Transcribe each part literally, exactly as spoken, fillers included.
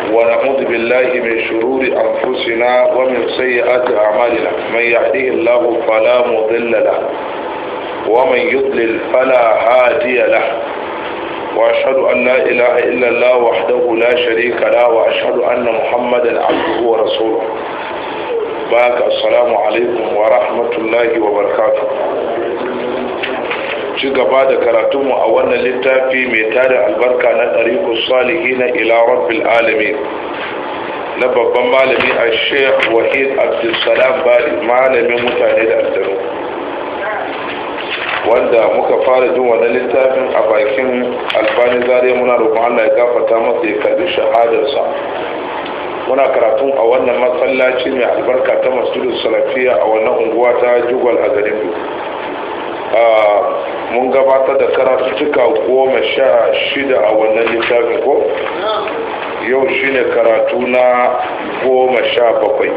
ونعوذ بالله من شرور أنفسنا ومن سيئات أعمالنا من يهده الله فلا مضل له ومن يضلل فلا هادي له وأشهد أن لا إله إلا الله وحده لا شريك له وأشهد أن محمدا عبده ورسوله. باك السلام عليكم ورحمة الله وبركاته. ci gaba da karatunmu a wannan littafi mai tada albarka na ɗariƙus salihina ila rabbil alamin na babban malami a sheikh wahid abdulsalam bali, malamin mutane da aljanu, wanda muka fara jin wannan littafin a bakin albani zariya. muna roƙon Allah ya gafarta masa ya karbi shahadarsa. muna karatun a wannan masallaci mai albarka ta masjidus salafiya a wannan unguwa ta jugwal a garin biyu. mun gabatar da karatuttuka goma sha shida a wannan littafin ko yau shine karatu na goma sha bakwai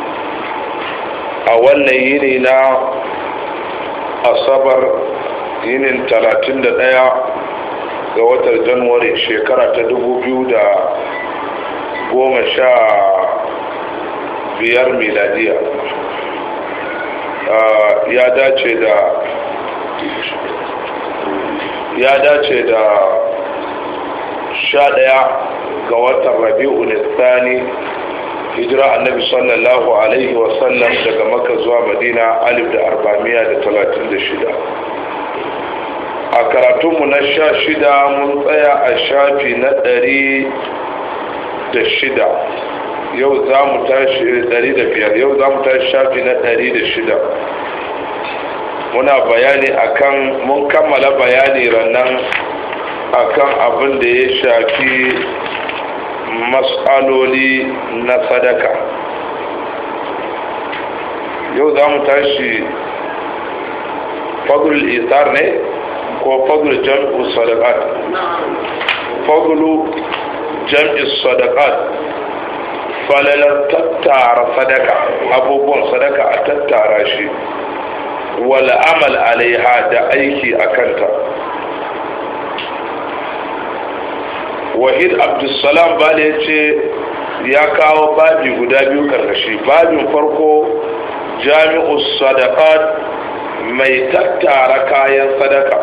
a wannan yini na asabar, yinin talatin da ɗaya ga watan januwari shekara ta dubu biyu da goma sha biyar miladiya. ya dace da ya dace da sha ɗaya ga watan rabi'u nisani hijira annabi sallallahu alaihi wasallam daga makka zuwa madina alif da arba'amiya da talatin da shida. a karatunmu na sha shida mun tsaya a shafi na ɗari da shida. yau za mu tashi ɗari da biyar. yau za mu tashi shafi na ɗari da shida. muna bayani akan mun kammala bayani rannan akan abin da ya shafi mas'aloli na sadaka. yau za mu tashi fadlul isar ne ko fadlul jam'u sadaqat? fadlu jam'i sadaqat, falalar tattara sadaka, abubuwan sadaka a tattara shi, wal amal alaiha da aiki a kanta. wahid abdulsalam bale ya ce ya kawo babi guda biyu karkashi. babin farko jami'u sadaqat, mai tattara kayan sadaka,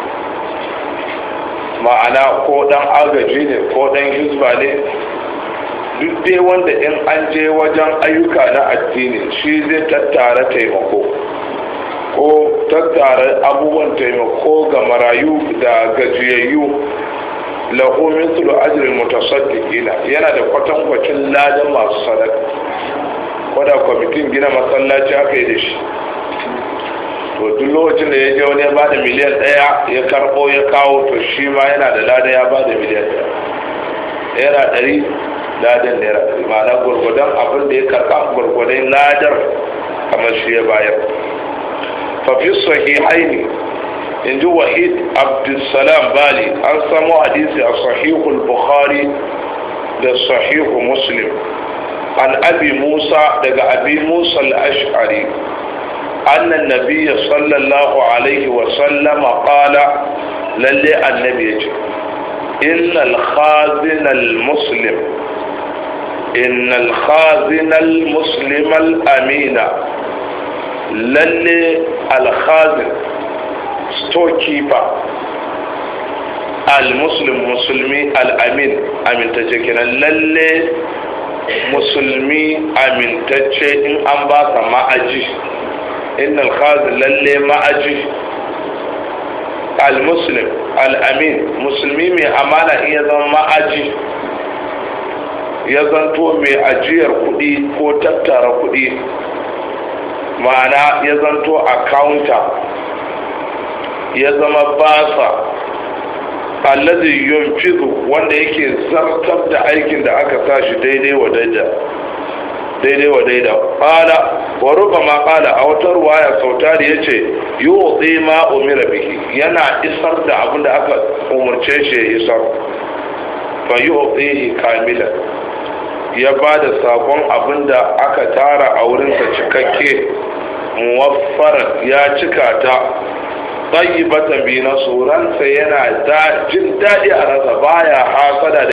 ma'ana ko dan agaji ne ko dan hizba ne, duk dai wanda in an je wajen ayyuka na addini shi zai tattara taimako ko tattara abubuwan taimako ga marayu da gajiyayyu. lahu mithlu ajril mutasaddiqina, yana da kwatankwacin ladan masu sadaka. koda kwamitin gina masallaci aka yi da shi, to duk lokacin da ya je wani ya bada miliyan ɗaya ya karɓo ya kawo, to shi ma yana da ladan ya bada miliyan ɗaya. naira ɗari ladan naira ɗari, ma'ana gwargwadon abin da ya karɓa gwargwadon ladar kamar shi ya bayar. fafi sahihaini, in ji wahid abdulsalam bali, an samu hadisi a sahihul bukhari da sahihu muslim an abi musa, daga abi musa al-ash'ari, annan nabiyya sallallahu alaihi wa sallama qala, lalle annabi yace innal khazin al-muslim innal khazin al-muslim al-amina, lalle al-khazin storekeeper al-muslim musulmi al-amin amintacce kenan. lalle musulmi amintacce in an ba ka ma'aji, innal khazin lalle ma'aji al-muslim al-amin musulmi mai amana in ya zama ma'aji, ya zanto mai ajiyar kuɗi ko tattara kuɗi, ma'ana ya zanto accountant, ya zama basa, allazi yunfizu, wanda yake zartar da aikin da aka sashi daidai wa daida daidai wa daida. qala wa rubama qala, a wata ruwaya sautari yace yu'ti ma umira bihi, yana isar da abin da aka umurce shi ya isar. fa yu'tihi kamilan, ya bada sakon abin da aka tara a wurinsa cikakke, muwaffaran, ya cika ta, tayyibatan bi nasuransa, yana jin daɗi a rasa, baya hasada da